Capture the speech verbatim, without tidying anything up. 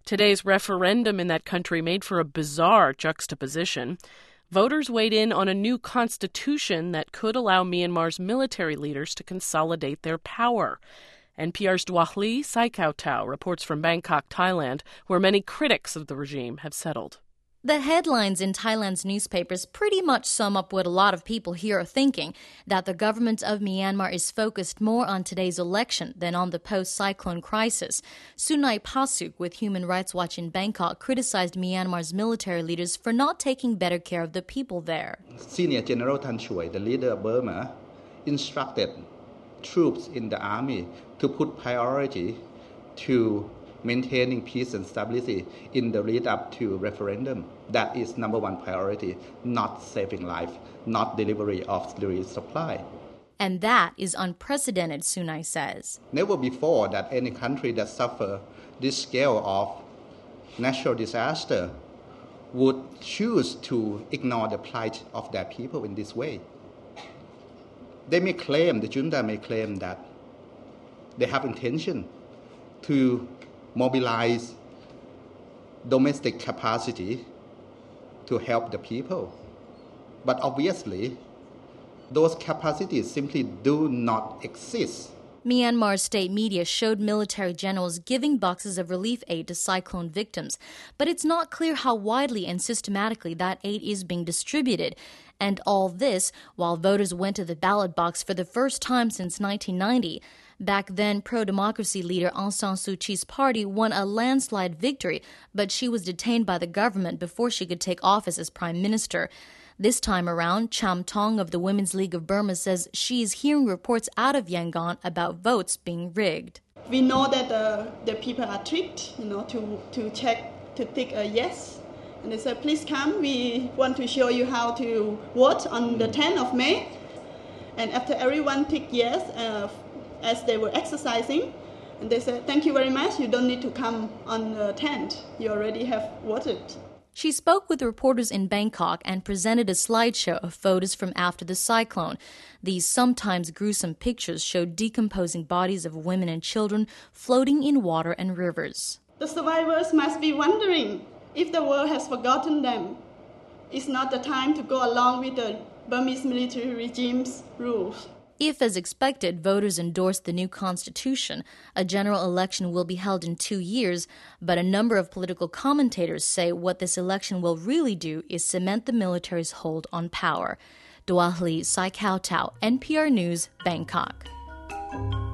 Today's referendum in that country made for a bizarre juxtaposition. Voters weighed in on a new constitution that could allow Myanmar's military leaders to consolidate their power. N P R's Duahli Saikautau reports from Bangkok, Thailand, where many critics of the regime have settled. The headlines in Thailand's newspapers pretty much sum up what a lot of people here are thinking, that the government of Myanmar is focused more on today's election than on the post-cyclone crisis. Sunai Pasuk with Human Rights Watch in Bangkok criticized Myanmar's military leaders for not taking better care of the people there. Senior General Than Shwe, the leader of Burma, instructed troops in the army to put priority to maintaining peace and stability in the lead up to referendum. That is number one priority, not saving life, not delivery of the supply. And that is unprecedented, Sunai says. Never before that any country that suffer this scale of natural disaster would choose to ignore the plight of their people in this way. They may claim, the junta may claim that they have intention to mobilize domestic capacity to help the people. But obviously, those capacities simply do not exist. Myanmar's state media showed military generals giving boxes of relief aid to cyclone victims, but it's not clear how widely and systematically that aid is being distributed. And all this while voters went to the ballot box for the first time since nineteen ninety. Back then, pro-democracy leader Aung San Suu Kyi's party won a landslide victory, but she was detained by the government before she could take office as prime minister. This time around, Cham Tong of the Women's League of Burma says she is hearing reports out of Yangon about votes being rigged. We know that uh, the people are tricked, you know, to, to check, to tick a yes. And they said, please come, we want to show you how to vote on the tenth of May. And after everyone ticked yes, uh, as they were exercising, and they said, thank you very much, you don't need to come on the tenth, you already have voted. She spoke with reporters in Bangkok and presented a slideshow of photos from after the cyclone. These sometimes gruesome pictures showed decomposing bodies of women and children floating in water and rivers. The survivors must be wondering if the world has forgotten them. It's not the time to go along with the Burmese military regime's rules. If, as expected, voters endorse the new constitution, a general election will be held in two years, but a number of political commentators say what this election will really do is cement the military's hold on power. Duahli Saikautau, N P R News, Bangkok.